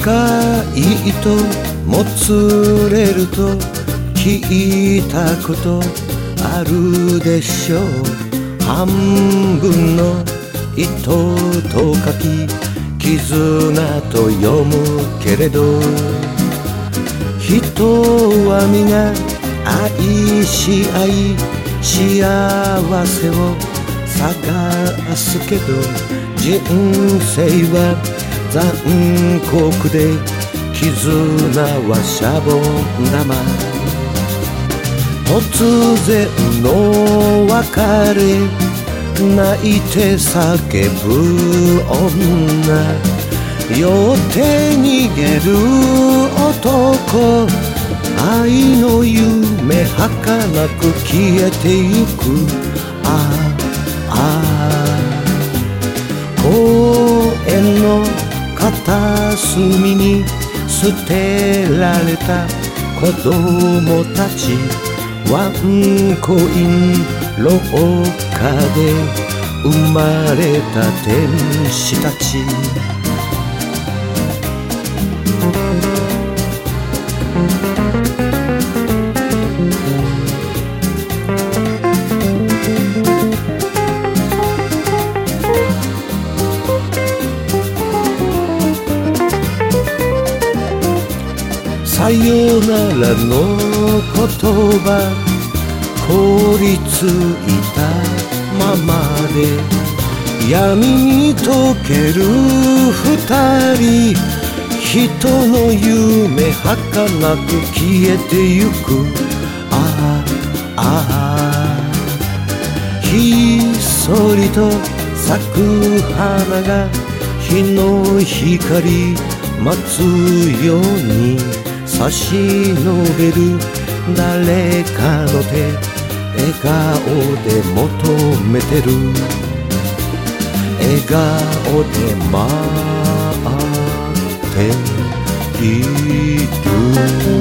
い糸もつれると聞いたことあるでしょう。半分の糸と書き絆と読むけれど、人は皆愛し合い幸せを探すけど、人生は残酷で絆はシャボン玉。突然の別れ泣いて叫ぶ女、酔って逃げる男、愛の夢儚く消えてゆく。ああ公園の片隅に捨てられた子供たち、ワンコイン廊下で生まれた天使たち。さよならの言葉凍りついたままで、闇に溶ける二人、人の夢儚く消えてゆく。ああああひっそりと咲く花が日の光待つように差し伸べる誰かの手、笑顔で求めてる、笑顔で待っている。